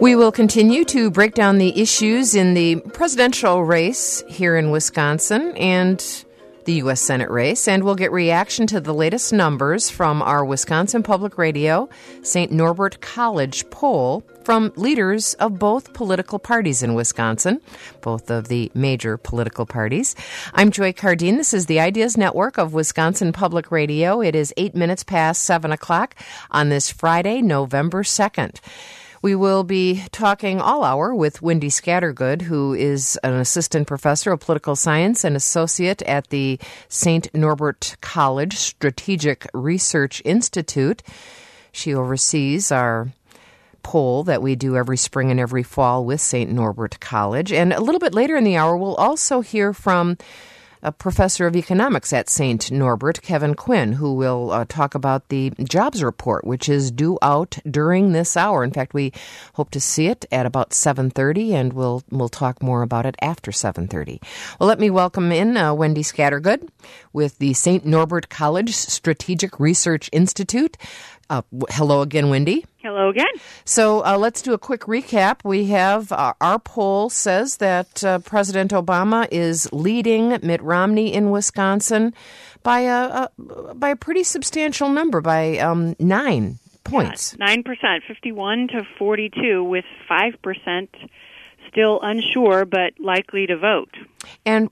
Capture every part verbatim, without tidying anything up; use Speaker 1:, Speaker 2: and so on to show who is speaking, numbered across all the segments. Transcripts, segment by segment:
Speaker 1: We will continue to break down the issues in the presidential race here in Wisconsin and the U S Senate race, and we'll get reaction to the latest numbers from our Wisconsin Public Radio Saint Norbert College poll from leaders of both political parties in Wisconsin, both of the major political parties. I'm Joy Cardine. This is the Ideas Network of Wisconsin Public Radio. It is eight minutes past seven o'clock on this Friday, November second. We will be talking all hour with Wendy Scattergood, who is an assistant professor of political science and associate at the Saint Norbert College Strategic Research Institute. She oversees our poll that we do every spring and every fall with Saint Norbert College. And a little bit later in the hour, we'll also hear from a professor of economics at Saint Norbert, Kevin Quinn, who will uh, talk about the jobs report, which is due out during this hour. In fact, we hope to see it at about seven thirty, and we'll we'll talk more about it after seven thirty. Well, let me welcome in uh, Wendy Scattergood with the Saint Norbert College Strategic Research Institute. Uh, hello again, Wendy.
Speaker 2: Hello again.
Speaker 1: So uh, let's do a quick recap. We have uh, our poll says that uh, President Obama is leading Mitt Romney in Wisconsin by a, a by a pretty substantial number, by um, nine points.
Speaker 2: Yeah, nine percent, fifty-one to forty-two, with five percent still unsure but likely to vote.
Speaker 1: And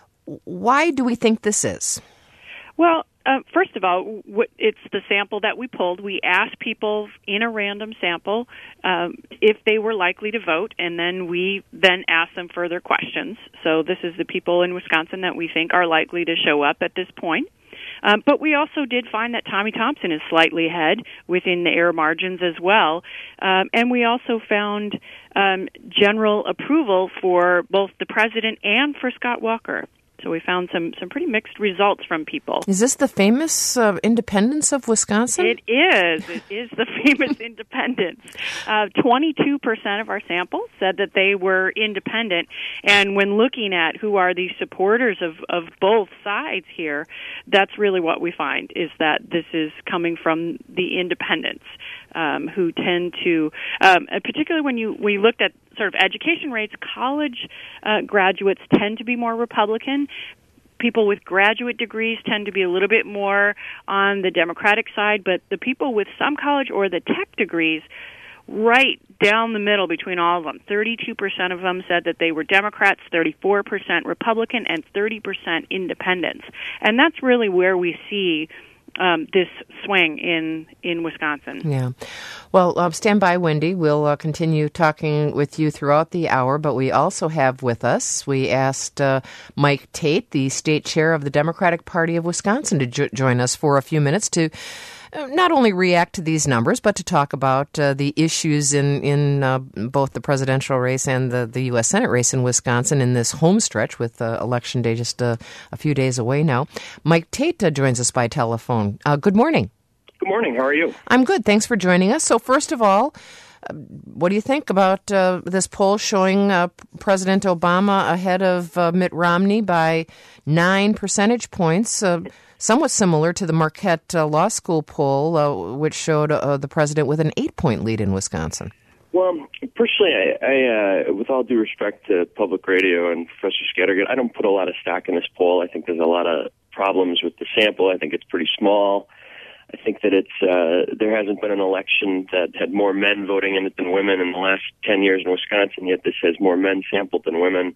Speaker 1: why do we think this is?
Speaker 2: Well, Uh, first of all, w- it's the sample that we pulled. We asked people in a random sample um, if they were likely to vote, and then we then asked them further questions. So this is the people in Wisconsin that we think are likely to show up at this point. Um, but we also did find that Tommy Thompson is slightly ahead within the error margins as well. Um, and we also found um, general approval for both the president and for Scott Walker. So we found some, some pretty mixed results from people.
Speaker 1: Is this the famous uh, independence of Wisconsin?
Speaker 2: It is. It is the famous independence. Uh, twenty-two percent of our sample said that they were independent. And when looking at who are the supporters of, of both sides here, that's really what we find, is that this is coming from the independents, um, who tend to, um, particularly when you we looked at sort of education rates, college uh, graduates tend to be more Republican. People with graduate degrees tend to be a little bit more on the Democratic side, but the people with some college or the tech degrees, right down the middle between all of them, thirty-two percent of them said that they were Democrats, thirty-four percent Republican, and thirty percent independents. And that's really where we see Um, this swing in, in Wisconsin.
Speaker 1: Yeah. Well, uh, stand by, Wendy. We'll uh, continue talking with you throughout the hour, but we also have with us, we asked uh, Mike Tate, the state chair of the Democratic Party of Wisconsin, to jo- join us for a few minutes to not only react to these numbers, but to talk about uh, the issues in, in uh, both the presidential race and the, the U S Senate race in Wisconsin in this home stretch with uh, Election Day just uh, a few days away now. Mike Tate uh, joins us by telephone. Uh, good morning.
Speaker 3: Good morning. How are you?
Speaker 1: I'm good. Thanks for joining us. So first of all, uh, what do you think about uh, this poll showing uh, President Obama ahead of uh, Mitt Romney by nine percentage points? Uh, Somewhat similar to the Marquette uh, Law School poll, uh, which showed uh, the president with an eight-point lead in Wisconsin.
Speaker 3: Well, personally, I, I uh, with all due respect to public radio and Professor Scattergood, I don't put a lot of stock in this poll. I think there's a lot of problems with the sample. I think it's pretty small. I think that it's uh, there hasn't been an election that had more men voting in it than women in the last ten years in Wisconsin, yet this has more men sampled than women.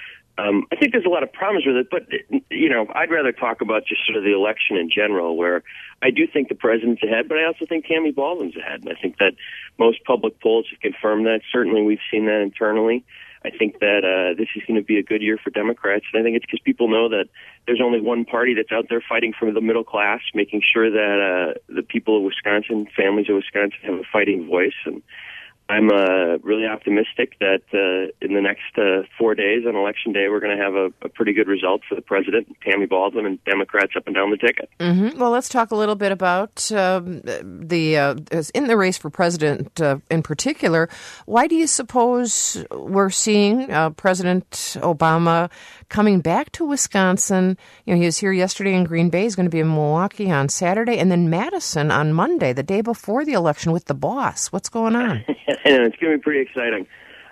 Speaker 3: Um, I think there's a lot of problems with it, but, you know, I'd rather talk about just sort of the election in general, where I do think the president's ahead, but I also think Tammy Baldwin's ahead. And I think that most public polls have confirmed that. Certainly we've seen that internally. I think that uh, this is going to be a good year for Democrats, and I think it's because people know that there's only one party that's out there fighting for the middle class, making sure that uh, the people of Wisconsin, families of Wisconsin, have a fighting voice. And I'm uh, really optimistic that uh, in the next uh, four days on Election Day, we're going to have a, a pretty good result for the president, Tammy Baldwin, and Democrats up and down the ticket.
Speaker 1: Mm-hmm. Well, let's talk a little bit about um, the uh, in the race for president uh, in particular. Why do you suppose we're seeing uh, President Obama coming back to Wisconsin? You know, he was here yesterday in Green Bay. He's going to be in Milwaukee on Saturday, and then Madison on Monday, the day before the election, with the boss. What's going on?
Speaker 3: And it's going to be pretty exciting.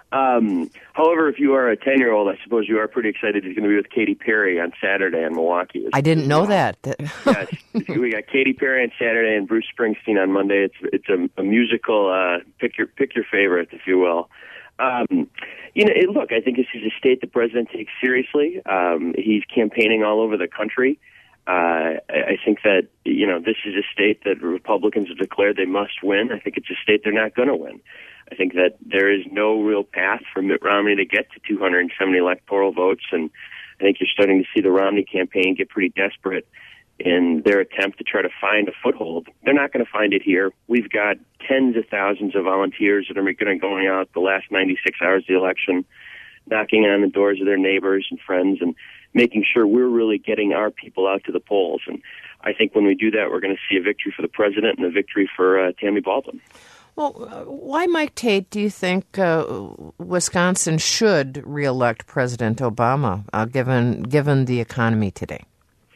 Speaker 3: Um, however, if you are a ten-year-old, I suppose you are pretty excited. He's going to be with Katy Perry on Saturday in Milwaukee.
Speaker 1: I didn't know that.
Speaker 3: Yes, we got Katy Perry on Saturday and Bruce Springsteen on Monday. It's it's a, a musical. Uh, pick your pick your favorite, if you will. Um, you know, it, look, I think this is a state the president takes seriously. Um, he's campaigning all over the country. Uh, I think that, you know, this is a state that Republicans have declared they must win. I think it's a state they're not going to win. I think that there is no real path for Mitt Romney to get to two hundred seventy electoral votes, and I think you're starting to see the Romney campaign get pretty desperate in their attempt to try to find a foothold. They're not going to find it here. We've got tens of thousands of volunteers that are going to going out the last ninety-six hours of the election, knocking on the doors of their neighbors and friends and making sure we're really getting our people out to the polls. And I think when we do that, we're going to see a victory for the president and a victory for uh, Tammy Baldwin.
Speaker 1: Well, uh, why, Mike Tate, do you think uh, Wisconsin should reelect President Obama, uh, given given the economy today?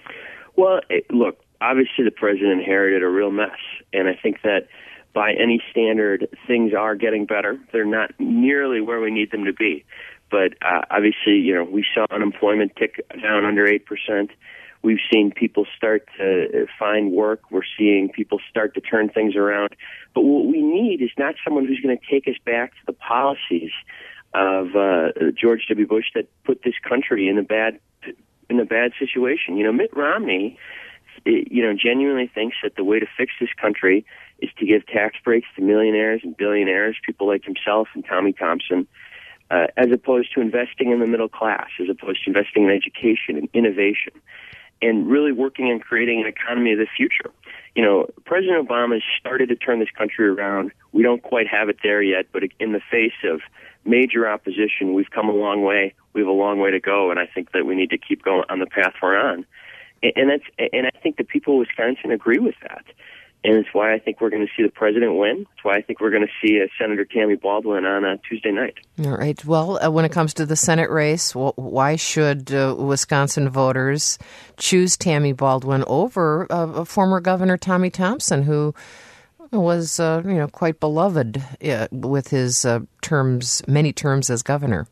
Speaker 3: Well, it, look, obviously the president inherited a real mess, and I think that by any standard, things are getting better. They're not nearly where we need them to be. But uh, obviously, you know, we saw unemployment tick down under eight percent. We've seen people start to find work. We're seeing people start to turn things around. But what we need is not someone who's going to take us back to the policies of uh, George W. Bush that put this country in a bad in a bad situation. You know, Mitt Romney, you know, genuinely thinks that the way to fix this country is to give tax breaks to millionaires and billionaires, people like himself and Tommy Thompson, uh, as opposed to investing in the middle class, as opposed to investing in education and innovation, and really working on creating an economy of the future. You know, President Obama has started to turn this country around. We don't quite have it there yet, but in the face of major opposition, we've come a long way. We have a long way to go, and I think that we need to keep going on the path we're on. And that's, and I think the people of Wisconsin agree with that. And it's why I think we're going to see the president win. It's why I think we're going to see uh, Senator Tammy Baldwin on uh, Tuesday night. All
Speaker 1: right. Well, uh, when it comes to the Senate race, well, why should uh, Wisconsin voters choose Tammy Baldwin over uh, former Governor Tommy Thompson, who was, uh, you know, quite beloved uh, with his uh, terms, many terms as governor?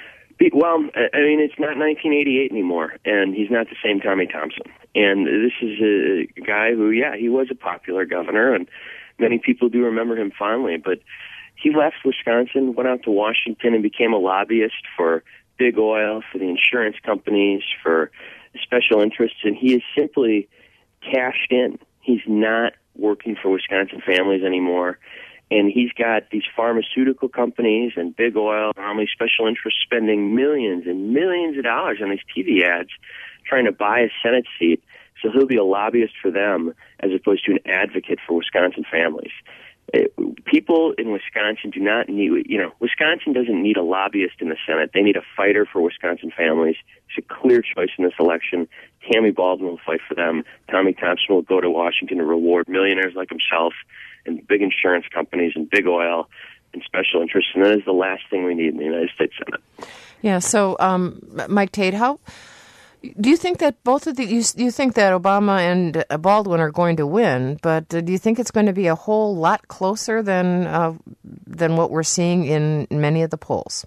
Speaker 3: Well, I mean, it's not nineteen eighty-eight anymore, and he's not the same Tommy Thompson. And this is a guy who, yeah, he was a popular governor, and many people do remember him fondly, but he left Wisconsin, went out to Washington, and became a lobbyist for big oil, for the insurance companies, for special interests, and he is simply cashed in. He's not working for Wisconsin families anymore. And he's got these pharmaceutical companies and big oil and all these special interests spending millions and millions of dollars on these T V ads trying to buy a Senate seat. So he'll be a lobbyist for them as opposed to an advocate for Wisconsin families. It, people in Wisconsin do not need, you know, Wisconsin doesn't need a lobbyist in the Senate. They need a fighter for Wisconsin families. It's a clear choice in this election. Tammy Baldwin will fight for them. Tommy Thompson will go to Washington to reward millionaires like himself and big insurance companies and big oil and special interests. And that is the last thing we need in the United States Senate.
Speaker 1: Yeah. So, um, Mike Tate, how do you think that both of the you, you think that Obama and Baldwin are going to win? But uh, do you think it's going to be a whole lot closer than uh, than what we're seeing in many of the polls?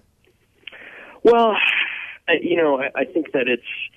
Speaker 3: Well, I, you know, I, I think that it's.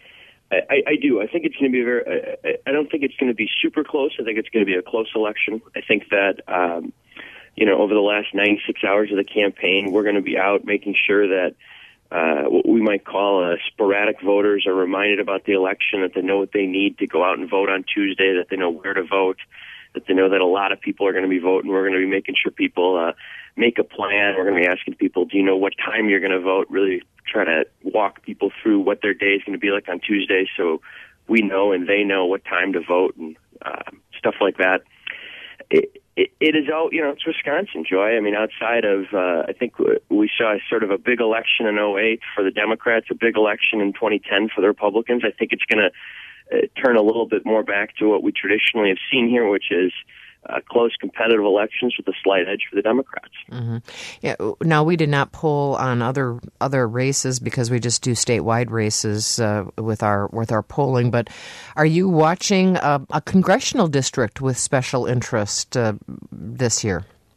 Speaker 3: I, I do. I think it's going to be a very. I, I don't think it's going to be super close. I think it's going to be a close election. I think that um, you know, over the last ninety-six hours of the campaign, we're going to be out making sure that uh, what we might call uh, sporadic voters are reminded about the election, that they know what they need to go out and vote on Tuesday, that they know where to vote, that they know that a lot of people are going to be voting. We're going to be making sure people uh, make a plan. We're going to be asking people, do you know what time you're going to vote? Really try to walk people through what their day is going to be like on Tuesday so we know and they know what time to vote and uh, stuff like that. It, it, it is all, you know, it's Wisconsin, Joy. I mean, outside of, uh, I think we saw sort of a big election in oh eight for the Democrats, a big election in twenty ten for the Republicans. I think it's going to uh, turn a little bit more back to what we traditionally have seen here, which is Uh, close competitive elections with a slight edge for the Democrats.
Speaker 1: Mm-hmm. Yeah. Now, we did not poll on other other races because we just do statewide races uh, with our with our polling. But are you watching a, a congressional district with special interest uh, this year?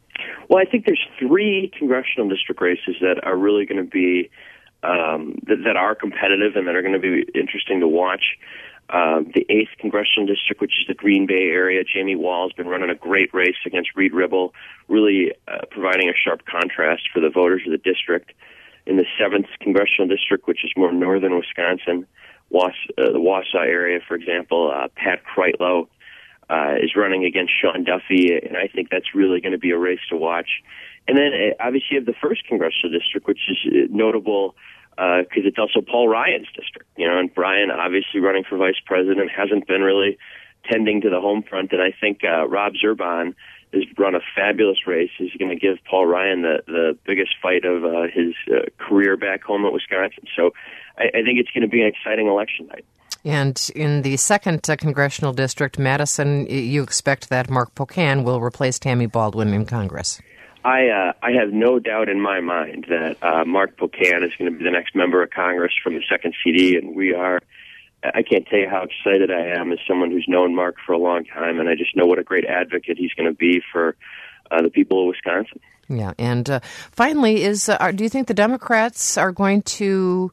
Speaker 3: Well, I think there's three congressional district races that are really going to be um, that, that are competitive and that are going to be interesting to watch. Uh, the eighth congressional district, which is the Green Bay area, Jamie Wall's been running a great race against Reed Ribble, really uh, providing a sharp contrast for the voters of the district. In the seventh congressional district, which is more northern Wisconsin, Was, uh, the Wausau area, for example, uh, Pat Kreitlow uh, is running against Sean Duffy, and I think that's really going to be a race to watch. And then, uh, obviously, you have the first congressional district, which is uh, notable because uh, it's also Paul Ryan's district, you know, and Brian, obviously running for vice president, hasn't been really tending to the home front, and I think uh, Rob Zurban has run a fabulous race. He's going to give Paul Ryan the, the biggest fight of uh, his uh, career back home at Wisconsin. So I, I think it's going to be an exciting election night.
Speaker 1: And in the second uh, congressional district, Madison, you expect that Mark Pocan will replace Tammy Baldwin in Congress?
Speaker 3: I uh, I have no doubt in my mind that uh, Mark Pocan is going to be the next member of Congress from the second C D, and we are, I can't tell you how excited I am as someone who's known Mark for a long time, and I just know what a great advocate he's going to be for uh, the people of Wisconsin.
Speaker 1: Yeah, and uh, finally, is uh, do you think the Democrats are going to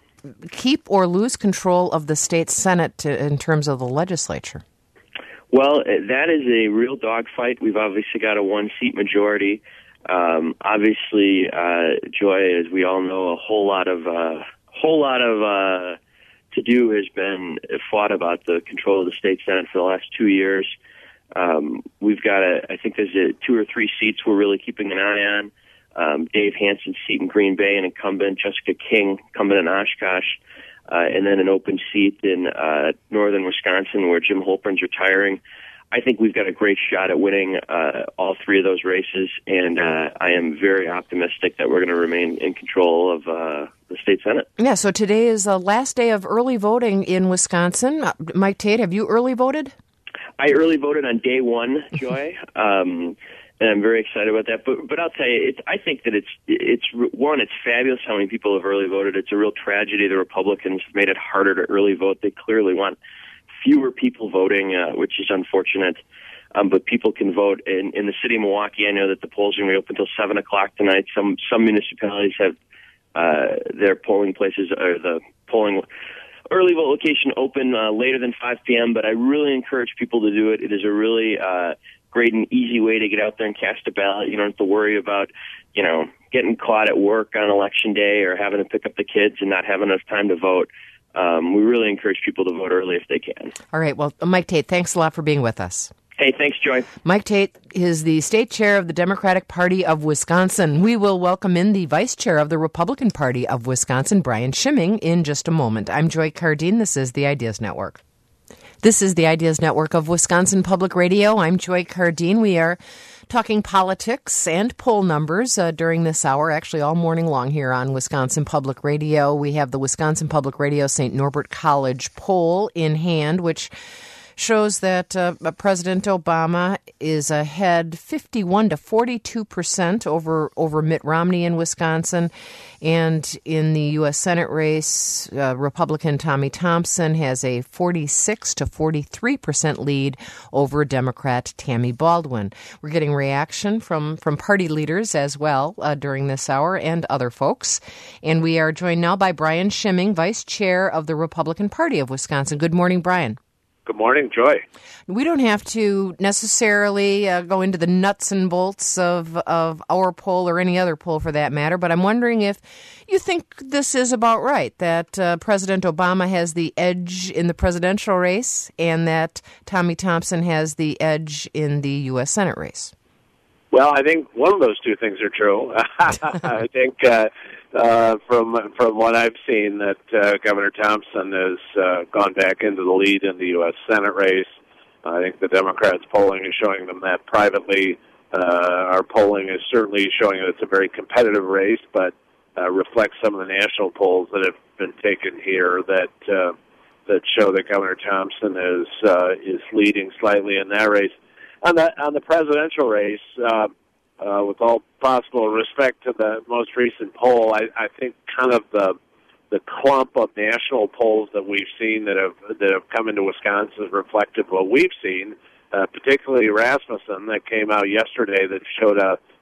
Speaker 1: keep or lose control of the state Senate to, in terms of the legislature?
Speaker 3: Well, that is a real dogfight. We've obviously got a one-seat majority. Um, obviously, uh, Joy, as we all know, a whole lot of uh, whole lot of uh, to do has been fought about the control of the state Senate for the last two years. Um, we've got a, I think there's a two or three seats we're really keeping an eye on. Um, Dave Hansen's seat in Green Bay, an incumbent, Jessica King, incumbent in Oshkosh. Uh, and then an open seat in uh, northern Wisconsin where Jim Holpern's retiring. I think we've got a great shot at winning uh, all three of those races, and uh, I am very optimistic that we're going to remain in control of uh, the state Senate.
Speaker 1: Yeah, so today is the last day of early voting in Wisconsin. Uh, Mike Tate, have you early voted?
Speaker 3: I early voted on day one, Joy. um And I'm very excited about that. But but I'll tell you, it's, I think that it's it's one, it's fabulous how many people have early voted. It's a real tragedy the Republicans have made it harder to early vote. They clearly want fewer people voting, uh, which is unfortunate. Um, but people can vote in in the city of Milwaukee. I know that the polls are going to be open until seven o'clock tonight. Some some municipalities have uh, their polling places or the polling early vote location open uh, later than five p.m. But I really encourage people to do it. It is a really uh, great and easy way to get out there and cast a ballot. You don't have to worry about, you know, getting caught at work on election day or having to pick up the kids and not having enough time to vote. Um, we really encourage people to vote early if they can. All
Speaker 1: right. Well, Mike Tate, thanks a lot for being with us.
Speaker 3: Hey, thanks, Joy.
Speaker 1: Mike Tate is the state chair of the Democratic Party of Wisconsin. We will welcome in the vice chair of the Republican Party of Wisconsin, Brian Schimming, in just a moment. I'm Joy Cardine. This is the Ideas Network. This is the Ideas Network of Wisconsin Public Radio. I'm Joy Cardine. We are talking politics and poll numbers uh, during this hour, actually all morning long here on Wisconsin Public Radio. We have the Wisconsin Public Radio Saint Norbert College poll in hand, which shows that uh, President Obama is ahead fifty-one to forty-two percent over over Mitt Romney in Wisconsin. And in the U S Senate race, uh, Republican Tommy Thompson has a forty-six to forty-three percent lead over Democrat Tammy Baldwin. We're getting reaction from, from party leaders as well uh, during this hour and other folks. And we are joined now by Brian Schimming, Vice Chair of the Republican Party of Wisconsin. Good morning, Brian.
Speaker 4: Good morning, Joy.
Speaker 1: We don't have to necessarily uh, go into the nuts and bolts of, of our poll or any other poll for that matter, but I'm wondering if you think this is about right, that uh, President Obama has the edge in the presidential race and that Tommy Thompson has the edge in the U S Senate race.
Speaker 4: Well, I think one of those two things are true. I think uh, uh, from from what I've seen that uh, Governor Thompson has uh, gone back into the lead in the U S Senate race. I think the Democrats' polling is showing them that privately. Uh, our polling is certainly showing that it's a very competitive race, but uh, reflects some of the national polls that have been taken here that uh, that show that Governor Thompson is uh, is leading slightly in that race. On the on the presidential race, uh, uh, with all possible respect to the most recent poll, I, I think kind of the the clump of national polls that we've seen that have that have come into Wisconsin is reflective of what we've seen, uh, particularly Rasmussen that came out yesterday that showed a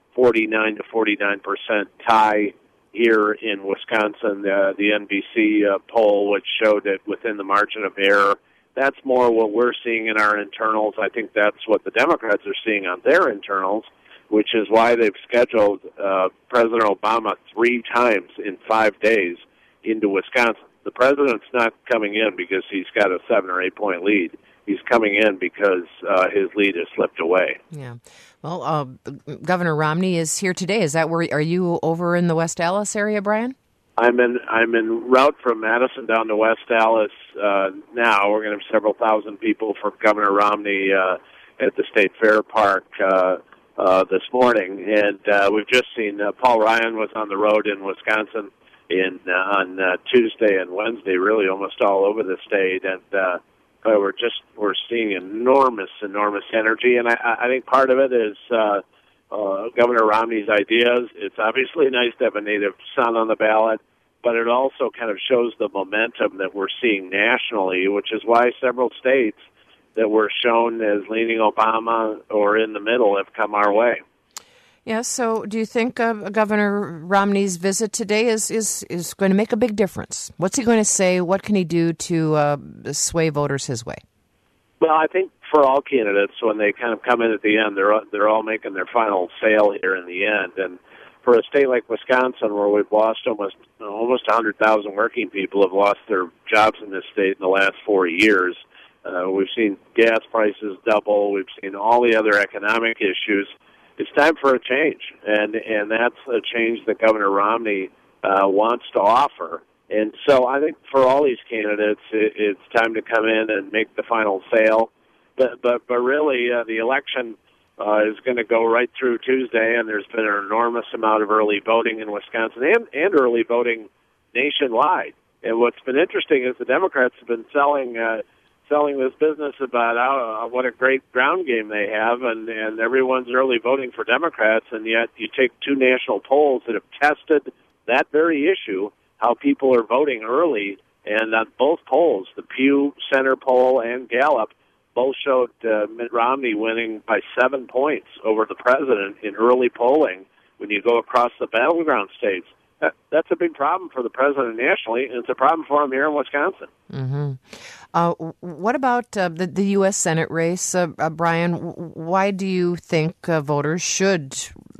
Speaker 4: forty-nine to forty-nine percent tie here in Wisconsin. Uh, the N B C uh, poll, which showed it within the margin of error. That's more what we're seeing in our internals. I think that's what the Democrats are seeing on their internals, which is why they've scheduled uh, President Obama three times in five days into Wisconsin. The president's not coming in because he's got a seven or eight point lead. He's coming in because uh, his lead has slipped away.
Speaker 1: Yeah. Well, uh, Governor Romney is here today. Is that where, are you over in the West Allis area, Brian?
Speaker 4: I'm in I'm en route from Madison down to West Allis uh, now. We're going to have several thousand people for Governor Romney uh, at the State Fair Park uh, uh, this morning, and uh, we've just seen uh, Paul Ryan was on the road in Wisconsin in uh, on uh, Tuesday and Wednesday, really almost all over the state, and uh, we're just we're seeing enormous enormous energy, and I, I think part of it is. Uh, Uh, Governor Romney's ideas. It's obviously nice to have a native son on the ballot, but it also kind of shows the momentum that we're seeing nationally, which is why several states that were shown as leaning Obama or in the middle have come our way.
Speaker 1: Yeah, so do you think uh, Governor Romney's visit today is, is, is going to make a big difference? What's he going to say? What can he do to uh, sway voters his way?
Speaker 4: Well, I think for all candidates, when they kind of come in at the end, they're they're all making their final sale here in the end. And for a state like Wisconsin, where we've lost almost almost one hundred thousand working people have lost their jobs in this state in the last four years, uh, we've seen gas prices double. We've seen all the other economic issues. It's time for a change, and and that's a change that Governor Romney uh, wants to offer. And so I think for all these candidates, it, it's time to come in and make the final sale. But but, but really, uh, the election uh, is going to go right through Tuesday, and there's been an enormous amount of early voting in Wisconsin and, and early voting nationwide. And what's been interesting is the Democrats have been selling uh, selling this business about uh, what a great ground game they have, and, and everyone's early voting for Democrats, and yet you take two national polls that have tested that very issue, how people are voting early, and on both polls, the Pew Center poll and Gallup, both showed uh, Mitt Romney winning by seven points over the president in early polling when you go across the battleground states. That, that's a big problem for the president nationally, and it's a problem for him here in Wisconsin.
Speaker 1: Mm-hmm. Uh, what about uh, the, the U S Senate race, uh, uh, Brian? Why do you think uh, voters should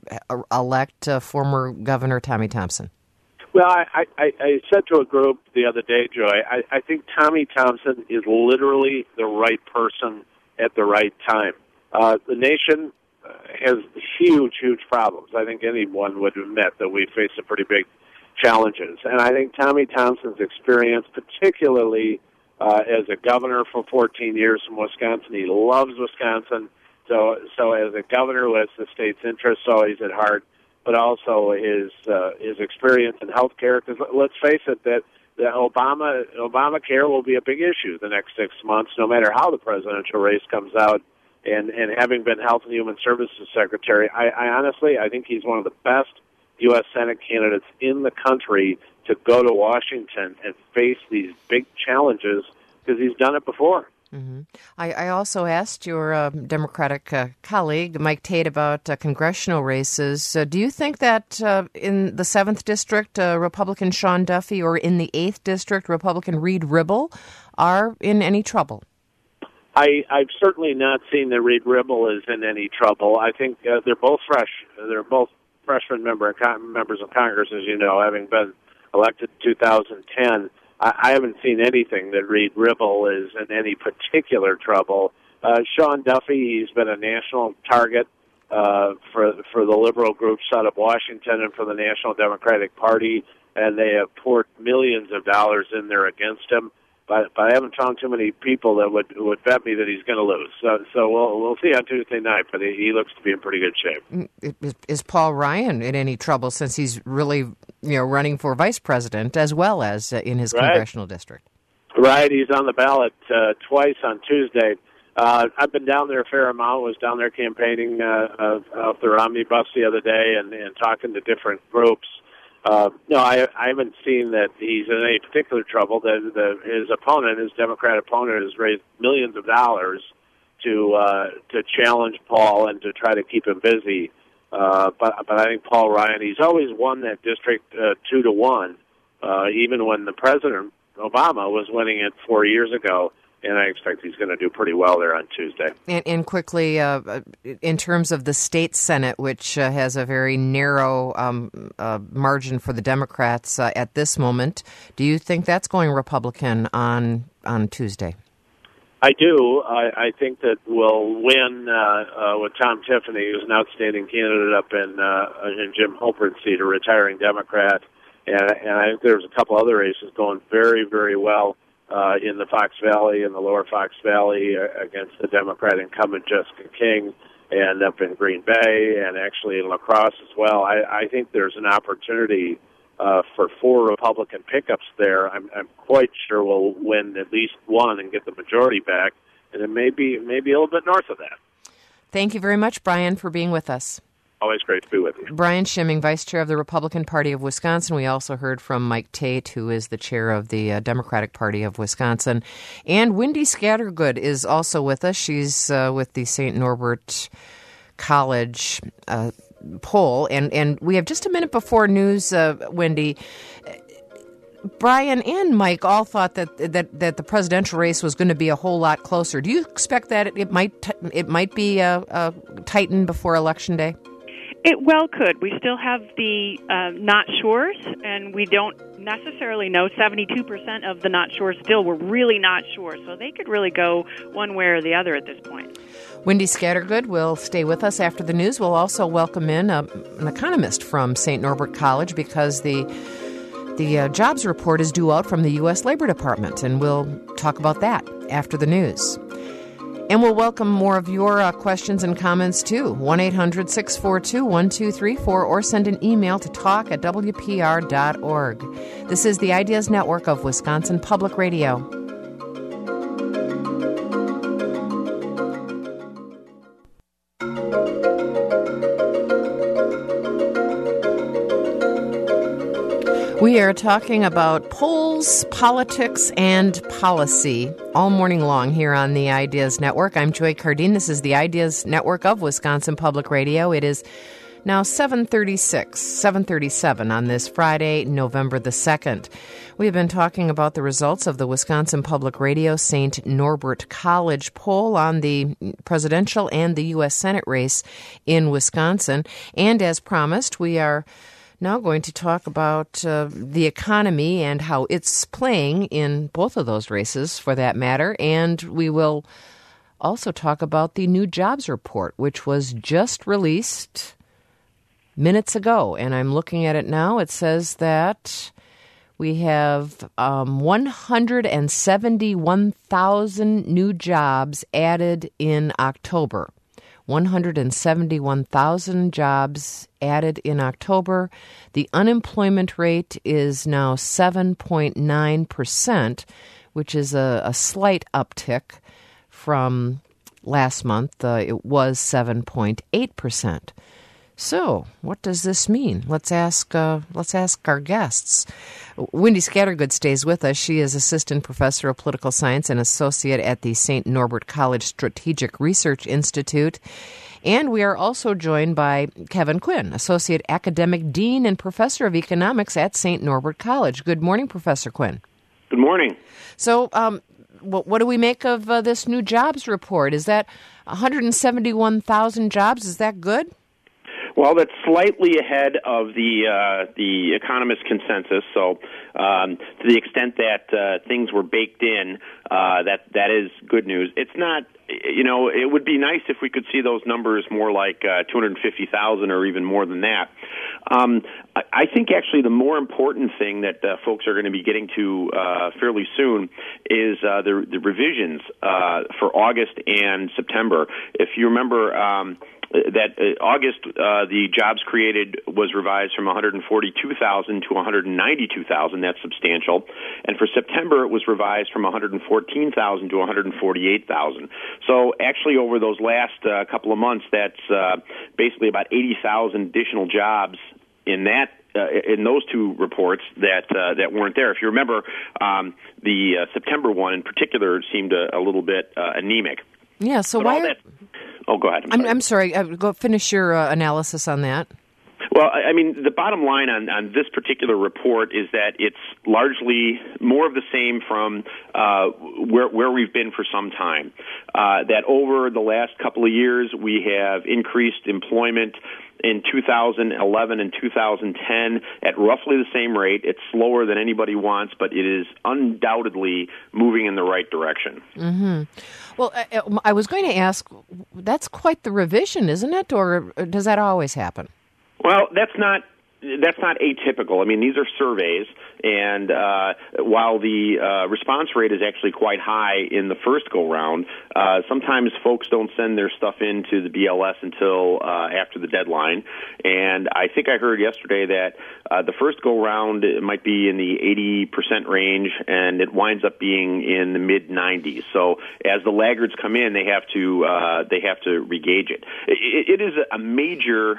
Speaker 1: elect uh, former Governor Tommy Thompson?
Speaker 4: Well, I, I, I said to a group the other day, Joy, I, I think Tommy Thompson is literally the right person at the right time. Uh, the nation uh, has huge, huge problems. I think anyone would admit that we face some pretty big challenges. And I think Tommy Thompson's experience, particularly uh, as a governor for fourteen years from Wisconsin, he loves Wisconsin. So, so as a governor who has the state's interests always at heart, but also his uh, his experience in healthcare. Because let's face it, that the Obama Obamacare will be a big issue the next six months, no matter how the presidential race comes out. And and having been Health and Human Services Secretary, I, I honestly I think he's one of the best U S Senate candidates in the country to go to Washington and face these big challenges because he's done it before.
Speaker 1: Mm-hmm. I, I also asked your uh, Democratic uh, colleague, Mike Tate, about uh, congressional races. Uh, do you think that uh, in the seventh District, uh, Republican Sean Duffy, or in the eighth District, Republican Reed Ribble, are in any trouble?
Speaker 4: I, I've certainly not seen that Reed Ribble is in any trouble. I think uh, they're both fresh. They're both freshman member, members of Congress, as you know, having been elected in two thousand ten. I haven't seen anything that Reed Ribble is in any particular trouble. Uh, Sean Duffy, he's been a national target uh, for for the liberal groups out of Washington and for the National Democratic Party, and they have poured millions of dollars in there against him. But, but I haven't found too many people that would would bet me that he's going to lose. So, so we'll we'll see on Tuesday night. But he, he looks to be in pretty good shape.
Speaker 1: Is, is Paul Ryan in any trouble since he's really, you know, running for vice president as well as uh, in his
Speaker 4: right.
Speaker 1: congressional district?
Speaker 4: Right, he's on the ballot uh, twice on Tuesday. Uh, I've been down there a fair amount. Was down there campaigning uh, uh, off the Romney bus the other day and, and talking to different groups. Uh, no, I, I haven't seen that he's in any particular trouble. The, the, his opponent, his Democrat opponent, has raised millions of dollars to uh, to challenge Paul and to try to keep him busy. Uh, but but I think Paul Ryan, he's always won that district uh, two to one, uh, even when the President Obama was winning it four years ago. And I expect he's going to do pretty well there on Tuesday.
Speaker 1: And, and quickly, uh, in terms of the state Senate, which uh, has a very narrow um, uh, margin for the Democrats uh, at this moment, do you think that's going Republican on on Tuesday?
Speaker 4: I do. I, I think that we'll win uh, uh, with Tom Tiffany, who's an outstanding candidate up in uh, in Jim Holpert's seat, a retiring Democrat. And, and I think there's a couple other races going very, very well. Uh, in the Fox Valley, in the lower Fox Valley, uh, against the Democrat incumbent Jessica King, and up in Green Bay, and actually in La Crosse as well. I, I think there's an opportunity uh, for four Republican pickups there. I'm, I'm quite sure we'll win at least one and get the majority back, and it may be, maybe a little bit north of that.
Speaker 1: Thank you very much, Brian, for being with us.
Speaker 4: Always great to be with you.
Speaker 1: Brian Schimming, Vice Chair of the Republican Party of Wisconsin. We also heard from Mike Tate, who is the Chair of the uh, Democratic Party of Wisconsin. And Wendy Scattergood is also with us. She's uh, with the Saint Norbert College uh, poll. And, and we have just a minute before news, uh, Wendy. Brian and Mike all thought that, that that the presidential race was going to be a whole lot closer. Do you expect that it, it might t- it might be uh, uh, tightened before Election Day?
Speaker 2: It well could. We still have the uh, not sures, and we don't necessarily know. seventy-two percent of the not sures still were really not sure, so they could really go one way or the other at this point.
Speaker 1: Wendy Scattergood will stay with us after the news. We'll also welcome in a, an economist from Saint Norbert College because the the uh, jobs report is due out from the U S Labor Department, and we'll talk about that after the news. And we'll welcome more of your uh, questions and comments, too. one eight hundred six four two one two three four or send an email to talk at w p r dot org. This is the Ideas Network of Wisconsin Public Radio. We are talking about polls, politics, and policy all morning long here on the Ideas Network. I'm Joy Cardine. This is the Ideas Network of Wisconsin Public Radio. It is now seven thirty-six, seven thirty-seven on this Friday, November the second. We have been talking about the results of the Wisconsin Public Radio Saint Norbert College poll on the presidential and the U S Senate race in Wisconsin. And as promised, we are now going to talk about uh, the economy and how it's playing in both of those races, for that matter. And we will also talk about the new jobs report, which was just released minutes ago. And I'm looking at it now. It says that we have um, one hundred seventy-one thousand new jobs added in October. one hundred seventy-one thousand jobs added in October. The unemployment rate is now seven point nine percent, which is a, a slight uptick from last month. Uh, it was seven point eight percent. So, what does this mean? Let's ask uh, let's ask our guests. Wendy Scattergood stays with us. She is Assistant Professor of Political Science and Associate at the Saint Norbert College Strategic Research Institute. And we are also joined by Kevin Quinn, Associate Academic Dean and Professor of Economics at Saint Norbert College. Good morning, Professor Quinn.
Speaker 5: Good morning.
Speaker 1: So, um, what, what do we make of uh, this new jobs report? Is that one hundred seventy-one thousand jobs? Is that good?
Speaker 5: Well, that's slightly ahead of the uh, the economist consensus. So, um, to the extent that uh, things were baked in, uh, that that is good news. It's not. You know, it would be nice if we could see those numbers more like uh, two hundred fifty thousand or even more than that. Um, I, I think actually the more important thing that uh, folks are going to be getting to uh, fairly soon is uh, the, the revisions uh, for August and September. If you remember, um, that uh, August, uh, the jobs created was revised from one hundred forty-two thousand to one hundred ninety-two thousand. That's substantial. And for September, it was revised from one hundred fourteen thousand to one hundred forty-eight thousand. So actually over those last uh, couple of months, that's uh, basically about eighty thousand additional jobs in that uh, in those two reports that uh, that weren't there. If you remember, um, the uh, September one in particular seemed a, a little bit uh, anemic.
Speaker 1: Yeah, so
Speaker 5: but
Speaker 1: why
Speaker 5: all
Speaker 1: are...
Speaker 5: that, Oh, go ahead. I'm sorry.
Speaker 1: I'm, I'm sorry. Uh, go finish your uh, analysis on that.
Speaker 5: Well, I mean, the bottom line on, on this particular report is that it's largely more of the same from uh, where, where we've been for some time. Uh, that over the last couple of years, we have increased employment in two thousand eleven and two thousand ten at roughly the same rate. It's slower than anybody wants, but it is undoubtedly moving in the right direction.
Speaker 1: Mm-hmm. Well, I, I was going to ask, that's quite the revision, isn't it? Or does that always happen?
Speaker 5: Well, that's not that's not atypical. I mean, these are surveys, and uh, while the uh, response rate is actually quite high in the first go-round, uh, sometimes folks don't send their stuff into the B L S until uh, after the deadline. And I think I heard yesterday that uh, the first go-round might be in the eighty percent range, and it winds up being in the mid nineties. So as the laggards come in, they have to uh, they have to regauge it. It, it is a major,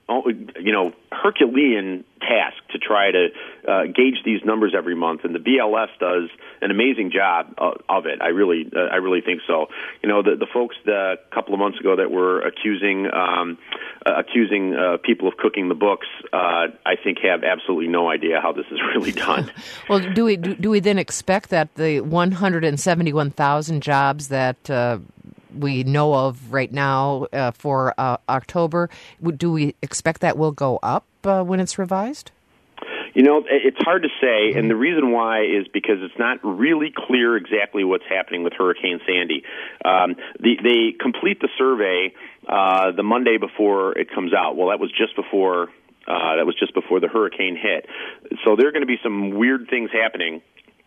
Speaker 5: you know, Herculean task to try to uh, gauge these numbers every month, and the B L S does an amazing job of, of it. I really, uh, I really think so. You know, the the folks the, a couple of months ago that were accusing um, uh, accusing uh, people of cooking the books, uh, I think have absolutely no idea how this is really done.
Speaker 1: Well, do we do, do we then expect that the one hundred seventy-one thousand jobs that uh, we know of right now uh, for uh, October, do we expect that will go up uh, when it's revised?
Speaker 5: You know, it's hard to say, and the reason why is because it's not really clear exactly what's happening with Hurricane Sandy. Um, the, they complete the survey uh, the Monday before it comes out. Well, that was just before uh, that was just before the hurricane hit. So there are going to be some weird things happening.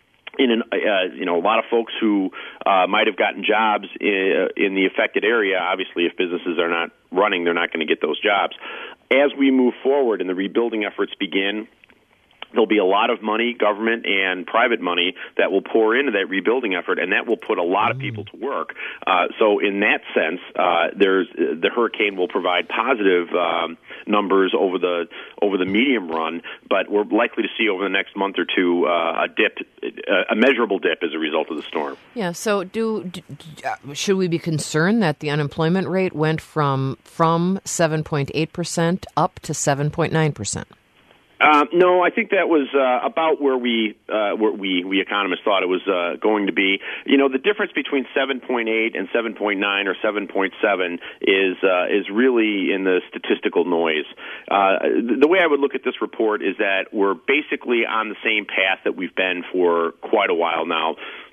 Speaker 5: In an, uh, you know, a lot of folks who uh, might have gotten jobs in, in the affected area, obviously if businesses are not running, they're not going to get those jobs. As we move forward and the rebuilding efforts begin, there'll be a lot of money, government and private money, that will pour into that rebuilding effort, and that will put a lot of people to work. Uh, so in that sense, uh, there's the hurricane will provide positive um, numbers over the over the medium run, but we're likely to see over the next month or two uh, a dip, a measurable dip as a result of the storm.
Speaker 1: Yeah. So, do, do should we be concerned that the unemployment rate went from from seven point eight percent up to seven point nine percent?
Speaker 5: Uh, no, I think that was uh, about where we uh, where we we economists thought it was uh, going to be. You know, the difference between seven point eight and seven point nine or seven point seven is uh, is really in the statistical noise. Uh, the way I would look at this report is that we're basically on the same path that we've been for quite a while now.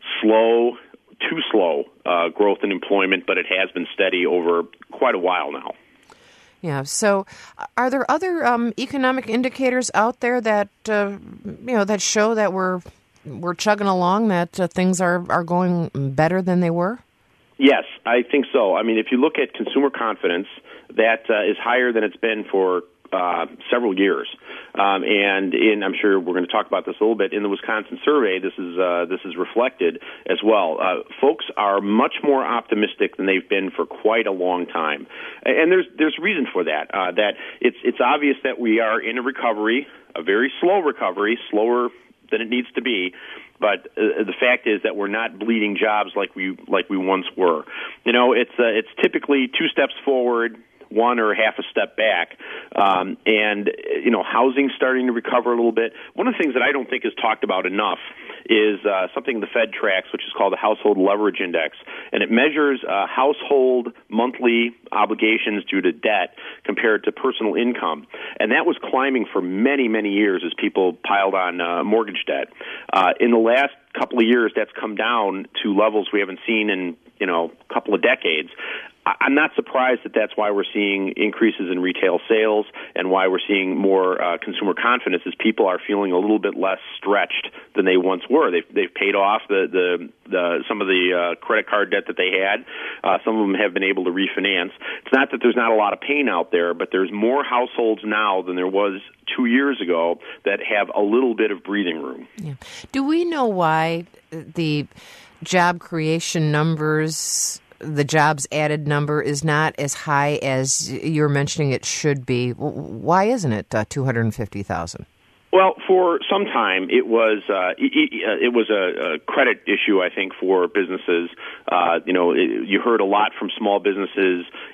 Speaker 5: Slow, too slow uh, growth in employment, but it has been steady over quite a while now.
Speaker 1: Yeah. So, are there other um, economic indicators out there that uh, you know that show that we're we're chugging along, that uh, things are, are going better than they were?
Speaker 5: Yes, I think so. I mean, if you look at consumer confidence, that uh, is higher than it's been for uh, several years. Um, and in, I'm sure we're going to talk about this a little bit, in the Wisconsin survey, this is uh, this is reflected as well. Uh, folks are much more optimistic than they've been for quite a long time, and there's there's reason for that. Uh, that it's it's obvious that we are in a recovery, a very slow recovery, slower than it needs to be. But uh, the fact is that we're not bleeding jobs like we like we once were. You know, it's uh, it's typically two steps forward, one or half a step back. Um, and, you know, housing's starting to recover a little bit. One of the things that I don't think is talked about enough is uh, something the Fed tracks, which is called the Household Leverage Index. And it measures uh, household monthly obligations due to debt compared to personal income. And that was climbing for many, many years as people piled on uh, mortgage debt. Uh, in the last couple of years, that's come down to levels we haven't seen in, you know, a couple of decades. I'm not surprised that that's why we're seeing increases in retail sales and why we're seeing more uh, consumer confidence, as people are feeling a little bit less stretched than they once were. They've, they've paid off the, the, the some of the uh, credit card debt that they had. Uh, some of them have been able to refinance. It's not that there's not a lot of pain out there, but there's more households now than there was two years ago that have a little bit of breathing room.
Speaker 1: Yeah. Do we know why the job creation numbers, the jobs added number, is not as high as you're mentioning it should be? Why isn't it uh, two hundred fifty thousand?
Speaker 5: Well, for some time, it was uh, it, it was a, a credit issue, I think, for businesses. Uh, you know, it, you heard a lot from small businesses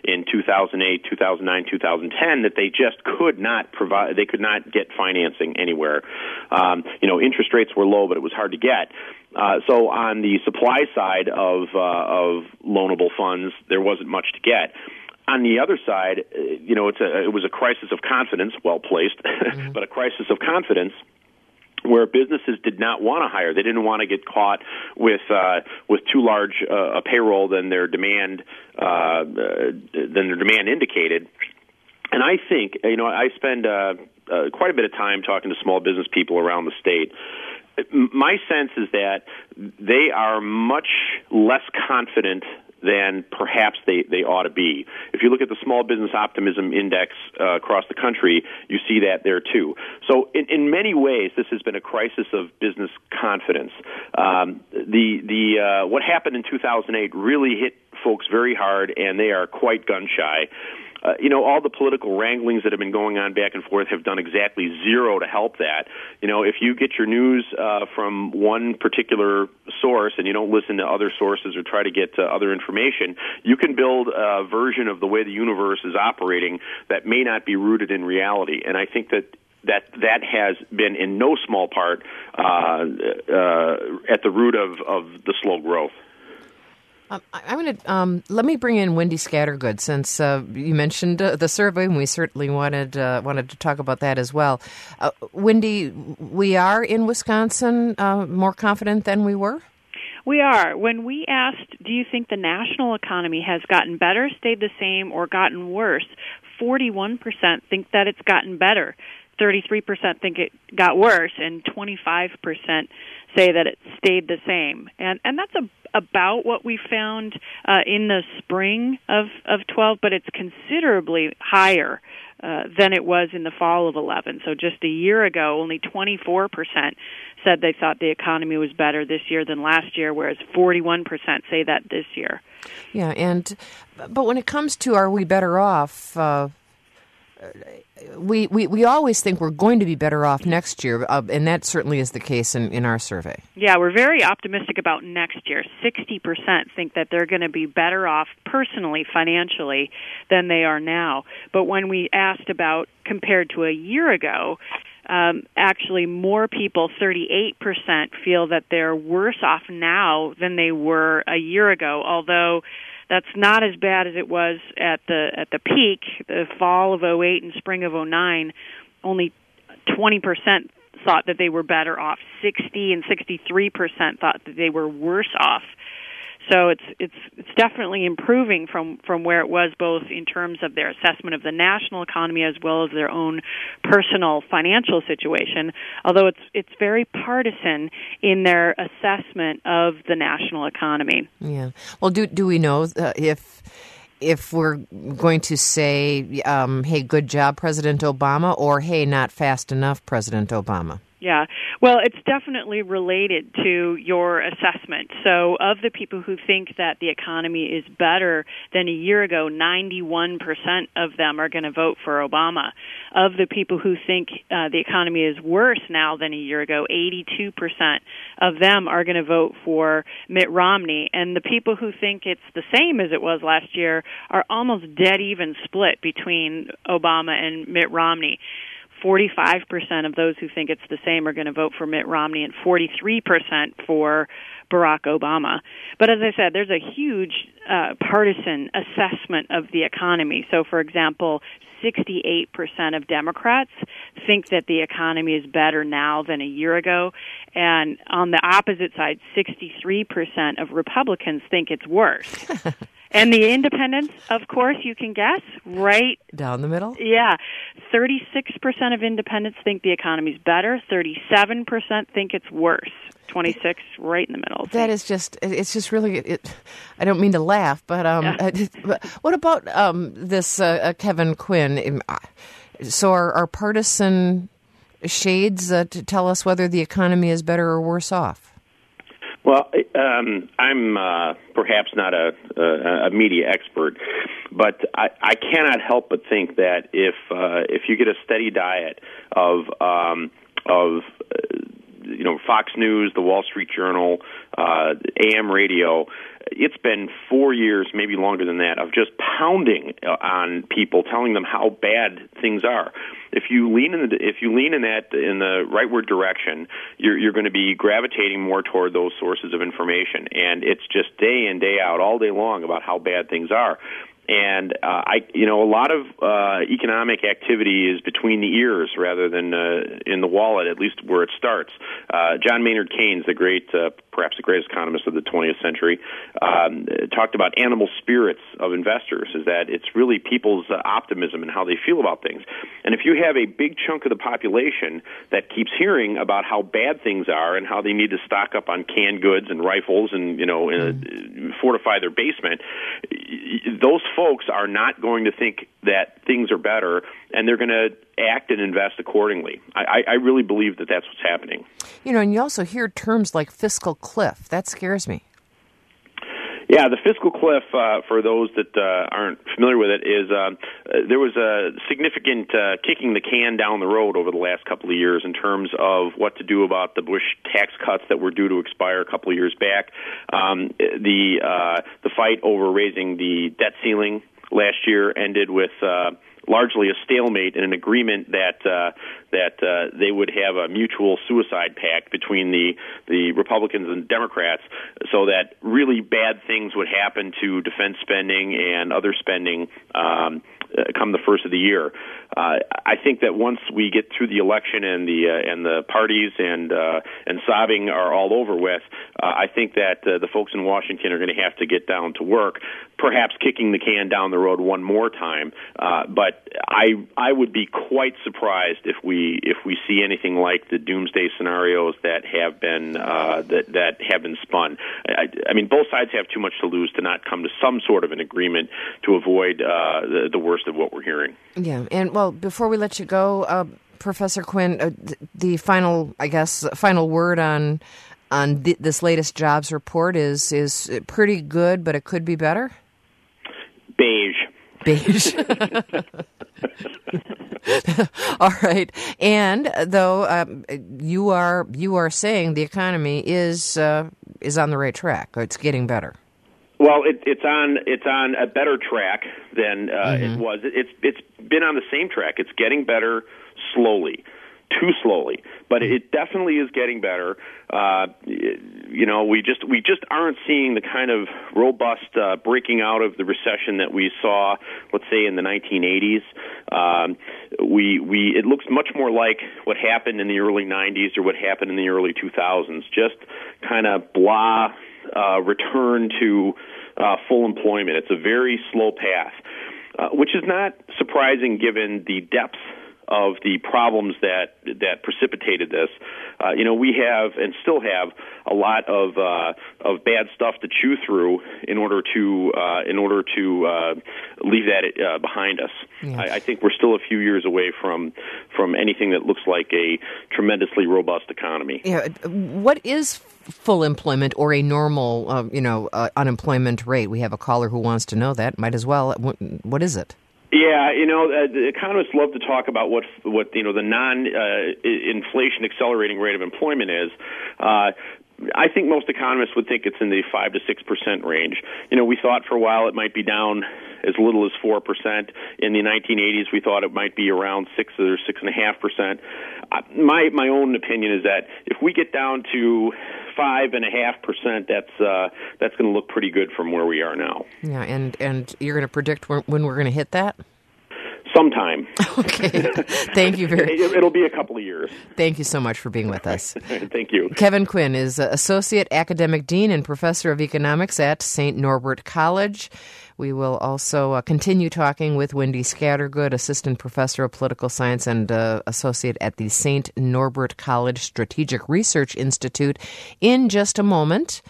Speaker 5: in two thousand eight, two thousand nine, two thousand ten that they just could not provide. They could not get financing anywhere. Um, you know, interest rates were low, but it was hard to get. Uh, so on the supply side of uh, of loanable funds, there wasn't much to get. On the other side, you know, it's a, it was a crisis of confidence, well placed, mm-hmm. but a crisis of confidence where businesses did not want to hire. They didn't want to get caught with uh, with too large uh, a payroll than their demand uh, than their demand indicated. And I think, you know, I spend uh, uh, quite a bit of time talking to small business people around the state. My sense is that they are much less confident than perhaps they, they ought to be. If you look at the Small Business Optimism Index uh, across the country, you see that there too. So in, in many ways, this has been a crisis of business confidence. Um, the the uh, what happened in two thousand eight really hit folks very hard, and they are quite gun-shy. Uh, you know, all the political wranglings that have been going on back and forth have done exactly zero to help that. You know, if you get your news uh, from one particular source and you don't listen to other sources or try to get uh, other information, you can build a version of the way the universe is operating that may not be rooted in reality. And I think that that that has been in no small part uh, uh, at the root of, of the slow growth.
Speaker 1: Um, I'm going to um, let me bring in Wendy Scattergood, since uh, you mentioned uh, the survey, and we certainly wanted uh, wanted to talk about that as well. Uh, Wendy, we are in Wisconsin uh, more confident than we were?
Speaker 2: We are. When we asked, do you think the national economy has gotten better, stayed the same, or gotten worse, forty-one percent think that it's gotten better. thirty-three percent think it got worse, and twenty-five percent say that it stayed the same. And and that's a, about what we found uh, in the spring of, of twelve, but it's considerably higher uh, than it was in the fall of eleven. So just a year ago, only twenty-four percent said they thought the economy was better this year than last year, whereas forty-one percent say that this year.
Speaker 1: Yeah, and but when it comes to are we better off, uh, we, we we always think we're going to be better off next year, uh, and that certainly is the case in, in our survey.
Speaker 2: Yeah, we're very optimistic about next year. sixty percent think that they're going to be better off personally, financially, than they are now. But when we asked about compared to a year ago, um, actually more people, thirty-eight percent, feel that they're worse off now than they were a year ago, although that's not as bad as it was at the at the peak, the fall of oh eight and spring of oh nine. Only twenty percent thought that they were better off. sixty and sixty-three percent thought that they were worse off. So it's it's it's definitely improving from, from where it was, both in terms of their assessment of the national economy as well as their own personal financial situation, although it's it's very partisan in their assessment of the national economy.
Speaker 1: Yeah. Well, do do we know uh, if if we're going to say, um, hey, good job, President Obama, or hey, not fast enough, President Obama?
Speaker 2: Yeah. Well, it's definitely related to your assessment. So of the people who think that the economy is better than a year ago, ninety-one percent of them are going to vote for Obama. Of the people who think uh, the economy is worse now than a year ago, eighty-two percent of them are going to vote for Mitt Romney. And the people who think it's the same as it was last year are almost dead even split between Obama and Mitt Romney. forty-five percent of those who think it's the same are going to vote for Mitt Romney, and forty-three percent for Barack Obama. But as I said, there's a huge uh, partisan assessment of the economy. So, for example, sixty-eight percent of Democrats think that the economy is better now than a year ago. And on the opposite side, sixty-three percent of Republicans think it's worse. And the independents, of course, you can guess, right
Speaker 1: down the middle?
Speaker 2: Yeah. thirty-six percent of independents think the economy's better. thirty-seven percent think it's worse. twenty-six right in the middle.
Speaker 1: That is just, it's just really, it, I don't mean to laugh, but um, yeah. What about um, this uh, uh, Kevin Quinn? So are, are partisan shades uh, to tell us whether the economy is better or worse off?
Speaker 5: Well, um, I'm uh, perhaps not a, a, a media expert, but I, I cannot help but think that if uh, if you get a steady diet of um, of uh, you know Fox News, the Wall Street Journal, uh, A M radio, it's been four years, maybe longer than that, of just pounding on people, telling them how bad things are. If you lean in the, if you lean in that in the rightward direction, you're you're going to be gravitating more toward those sources of information, and it's just day in, day out, all day long about how bad things are. And uh, I, you know, a lot of uh, economic activity is between the ears rather than uh, in the wallet, at least where it starts. Uh, John Maynard Keynes, the great, uh, perhaps the greatest economist of the twentieth century, um, talked about animal spirits of investors, is that it's really people's uh, optimism and how they feel about things. And if you have a big chunk of the population that keeps hearing about how bad things are and how they need to stock up on canned goods and rifles and, you know, mm. uh, fortify their basement, those folks are not going to think that things are better, and they're going to act and invest accordingly. I, I really believe that that's what's happening.
Speaker 1: You know, and you also hear terms like fiscal cliff. That scares me.
Speaker 5: Yeah, the fiscal cliff, uh, for those that uh, aren't familiar with it, is uh, there was a significant uh, kicking the can down the road over the last couple of years in terms of what to do about the Bush tax cuts that were due to expire a couple of years back. Um, the uh, the fight over raising the debt ceiling last year ended with uh, largely a stalemate and an agreement that uh, that uh, they would have a mutual suicide pact between the, the Republicans and Democrats so that really bad things would happen to defense spending and other spending um, come the first of the year. Uh, I think that once we get through the election and the uh, and the parties and uh, and sobbing are all over with, uh, I think that uh, the folks in Washington are going to have to get down to work, perhaps kicking the can down the road one more time. Uh, but I I would be quite surprised if we if we see anything like the doomsday scenarios that have been uh, that that have been spun. I, I mean, both sides have too much to lose to not come to some sort of an agreement to avoid uh, the, the worst of what we're hearing.
Speaker 1: Yeah, and well, before we let you go, uh, Professor Quinn, uh, the final, I guess, final word on on th- this latest jobs report is is pretty good, but it could be better.
Speaker 5: Beige.
Speaker 1: Beige. All right, and though um, you are you are saying the economy is uh, is on the right track, or it's getting better.
Speaker 5: Well, it, it's on it's on a better track than uh, mm-hmm. it was. It's it's been on the same track. It's getting better slowly, too slowly, but it definitely is getting better. Uh, you know, we just we just aren't seeing the kind of robust uh, breaking out of the recession that we saw, let's say, in the nineteen eighties. Um, we we it looks much more like what happened in the early nineties or what happened in the early two thousands. Just kind of blah. Uh, return to uh, full employment. It's a very slow path, uh, which is not surprising given the depth of the problems that that precipitated this. Uh, you know, we have and still have a lot of uh, of bad stuff to chew through in order to uh, in order to uh, leave that uh, behind us. Yeah. I, I think we're still a few years away from from anything that looks like a tremendously robust economy.
Speaker 1: Yeah, what is full employment or a normal, uh, you know, uh, unemployment rate? We have a caller who wants to know that. Might as well. What, what is it?
Speaker 5: Yeah, you know, uh, the economists love to talk about what what you know the non-inflation uh, accelerating rate of employment is. Uh, I think most economists would think it's in the five to six percent range. You know, we thought for a while it might be down as little as four percent. In the nineteen eighties, we thought it might be around six or six and a half percent. My my own opinion is that if we get down to five and a half percent, that's uh, that's going to look pretty good from where we are now.
Speaker 1: Yeah, and and you're going to predict when we're going to hit that?
Speaker 5: Sometime.
Speaker 1: Okay. Thank you very
Speaker 5: much. It'll be a couple of years.
Speaker 1: Thank you so much for being with us.
Speaker 5: Thank you.
Speaker 1: Kevin Quinn is Associate Academic Dean and Professor of Economics at Saint Norbert College. We will also uh, continue talking with Wendy Scattergood, Assistant Professor of Political Science and uh, Associate at the Saint Norbert College Strategic Research Institute, in just a moment.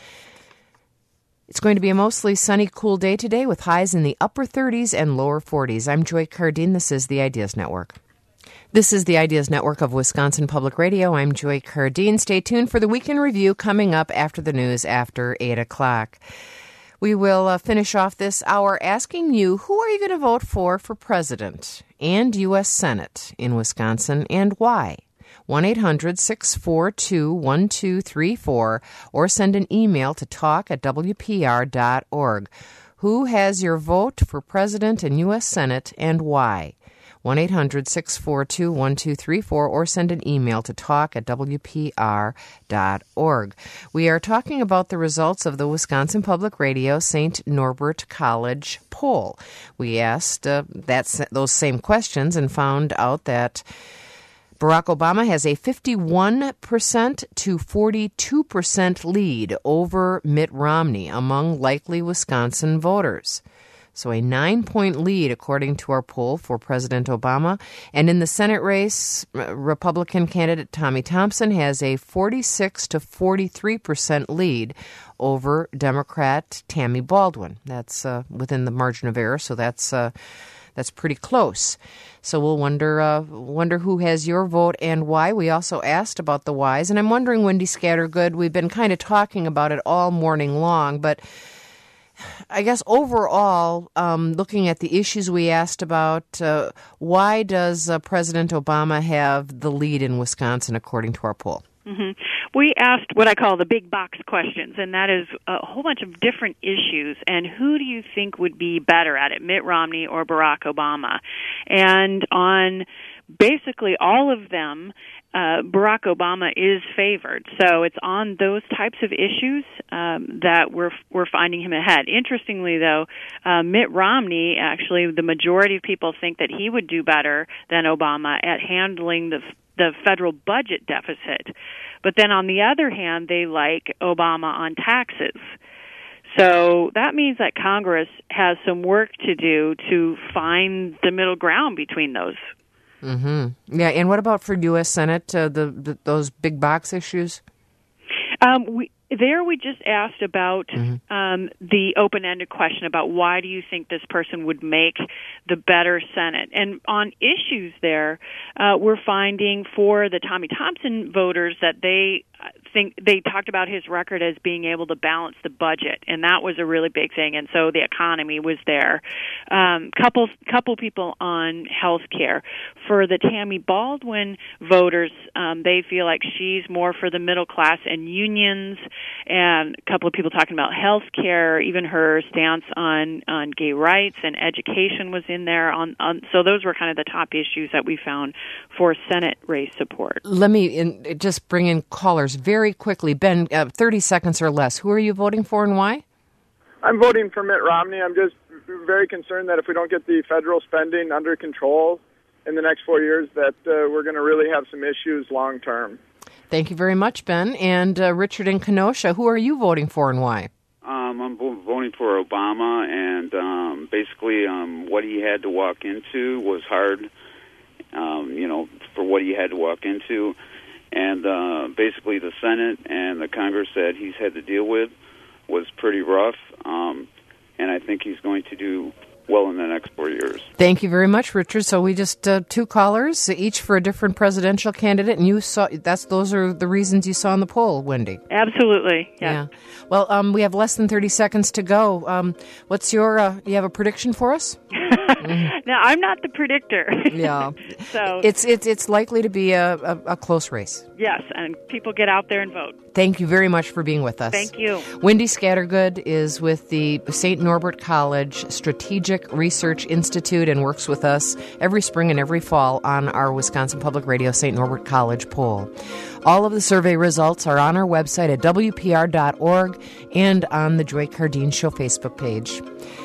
Speaker 1: It's going to be a mostly sunny, cool day today with highs in the upper thirties and lower forties. I'm Joy Cardine. This is the Ideas Network. This is the Ideas Network of Wisconsin Public Radio. I'm Joy Cardine. Stay tuned for the Weekend Review coming up after the news after eight o'clock. We will uh, finish off this hour asking you, who are you going to vote for for president and U S Senate in Wisconsin, and why? one eight hundred six four two one two three four, or send an email to talk at w p r dot org. Who has your vote for President and U S Senate, and why? one eight hundred six four two one two three four, or send an email to talk at w p r dot org. We are talking about the results of the Wisconsin Public Radio Saint Norbert College poll. We asked uh, that, those same questions and found out that Barack Obama has a fifty-one percent to forty-two percent lead over Mitt Romney among likely Wisconsin voters. So a nine-point lead, according to our poll, for President Obama. And in the Senate race, Republican candidate Tommy Thompson has a forty-six to forty-three percent lead over Democrat Tammy Baldwin. That's uh, within the margin of error, so that's uh, that's pretty close. So we'll wonder uh, wonder who has your vote and why. We also asked about the whys, and I'm wondering, Wendy Scattergood, we've been kind of talking about it all morning long, but I guess overall, um, looking at the issues we asked about, uh, why does uh, President Obama have the lead in Wisconsin, according to our poll?
Speaker 2: Mm-hmm. We asked what I call the big box questions, and that is a whole bunch of different issues, and who do you think would be better at it, Mitt Romney or Barack Obama? And on basically all of them, Uh, Barack Obama is favored. So it's on those types of issues um, that we're we're finding him ahead. Interestingly, though, uh, Mitt Romney, actually, the majority of people think that he would do better than Obama at handling the the federal budget deficit. But then on the other hand, they like Obama on taxes. So that means that Congress has some work to do to find the middle ground between those.
Speaker 1: Mm-hmm. Yeah, and what about for U S Senate, uh, the, the those big box issues?
Speaker 2: Um, we, there we just asked about
Speaker 1: mm-hmm.
Speaker 2: um, the open-ended question about why do you think this person would make the better Senate. And on issues there, uh, we're finding for the Tommy Thompson voters that they think they talked about his record as being able to balance the budget, and that was a really big thing. And so the economy was there. Um, couple couple people on health care. For the Tammy Baldwin voters, um, they feel like she's more for the middle class and unions. And a couple of people talking about health care. Even her stance on on gay rights and education was in there. On, on so those were kind of the top issues that we found for Senate race support.
Speaker 1: Let me in, just bring in callers very quickly. Ben, uh, thirty seconds or less. Who are you voting for and why?
Speaker 6: I'm voting for Mitt Romney. I'm just very concerned that if we don't get the federal spending under control in the next four years, that uh, we're going to really have some issues long term.
Speaker 1: Thank you very much, Ben. And uh, Richard in Kenosha, who are you voting for and why?
Speaker 7: Um, I'm voting for Obama, and um, basically um, what he had to walk into was hard, um, you know, for what he had to walk into. And uh, basically the Senate and the Congress that he's had to deal with was pretty rough, um, and I think he's going to do well in the next four years.
Speaker 1: Thank you very much, Richard. So we just uh, two callers, each for a different presidential candidate, and you saw that's those are the reasons you saw in the poll, Wendy.
Speaker 2: Absolutely, yeah.
Speaker 1: yeah. Well, um, we have less than thirty seconds to go. Um, what's your? Uh, you have a prediction for us?
Speaker 2: mm. Now, I'm not the predictor.
Speaker 1: yeah.
Speaker 2: So
Speaker 1: it's it's it's likely to be a, a, a close race.
Speaker 2: Yes, and people get out there and vote.
Speaker 1: Thank you very much for being with us.
Speaker 2: Thank you.
Speaker 1: Wendy Scattergood is with the Saint Norbert College Strategic Research Institute and works with us every spring and every fall on our Wisconsin Public Radio Saint Norbert College poll. All of the survey results are on our website at w p r dot org and on the Joy Cardeen Show Facebook page.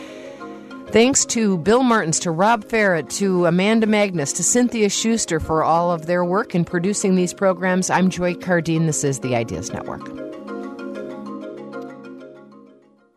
Speaker 1: Thanks to Bill Martins, to Rob Farrett, to Amanda Magnus, to Cynthia Schuster for all of their work in producing these programs. I'm Joy Cardeen. This is the Ideas Network.